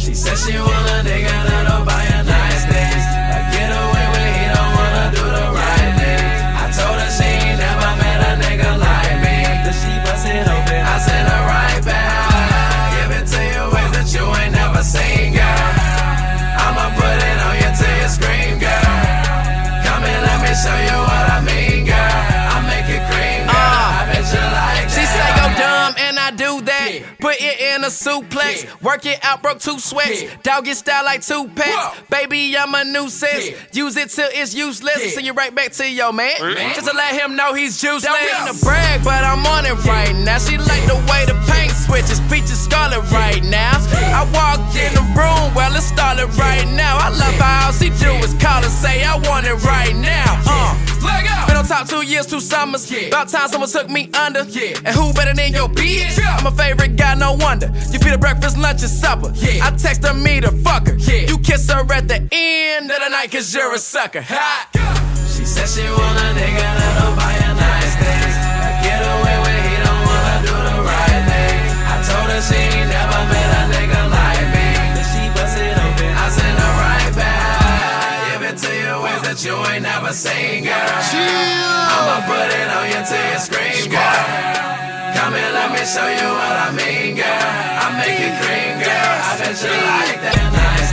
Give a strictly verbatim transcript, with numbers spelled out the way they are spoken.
She said she want a nigga that'll buy her nice things, but get away when he don't wanna do the right thing. I told her she ain't never met a nigga like me. Then she bust it open, I sent her right back. Give it to you ways that you ain't never seen, girl. I'ma put it on you till you scream, girl. Come and let me show you what I mean, girl. I make it cream, girl. Uh, I bet you like that. She say yo dumb and I do that. Yeah. Put it in a suplex. Yeah. Work it out, broke two sweats. Yeah. Dog get style like two packs. Baby, I'm a nuisance. Yeah. Use it till it's useless. Yeah. Send you right back to your man. Mm-hmm. Just to let him know he's useless. Don't need to brag, but I'm on it right now. She like the way the paint switches. Peaches scarlet right now. I walked in the room, well it started right now. I love how all she do is call and say I want it right now. Uh. Been on top two years, two summers. About time someone took me under. And who better than your bitch? I'm a favorite guy, no wonder. You feed her breakfast, lunch, and supper. I text her me to fuck her. You kiss her at the end of the night cause you're a sucker. Ha! She said she want a nigga that'll buy her nice things, but get away when he don't wanna do the right thing. I told her she ain't never met a nigga like me. Then she bust it open, I sent her right back. Give it to you ways that you ain't never seen, girl. I'ma put it on you till you scream, girl. Come and let me show you what I mean, girl. I make it cream, girl. I bet you like that nice.